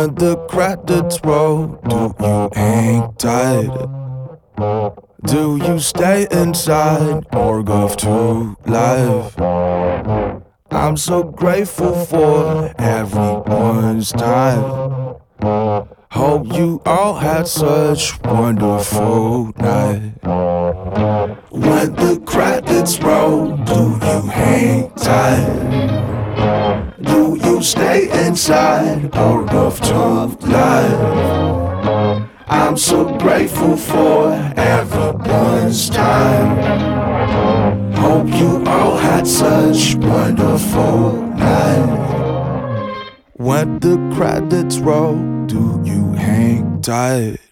When the credits roll, do you hang tight? Do you stay inside or go to life? I'm so grateful for everyone's time. Hope you all had such wonderful night. When the credits roll, do you hang tight? Do you stay inside or go to life? I'm so grateful for everyone's time. Hope you all had such wonderful night. When the credits roll, do you hang tight?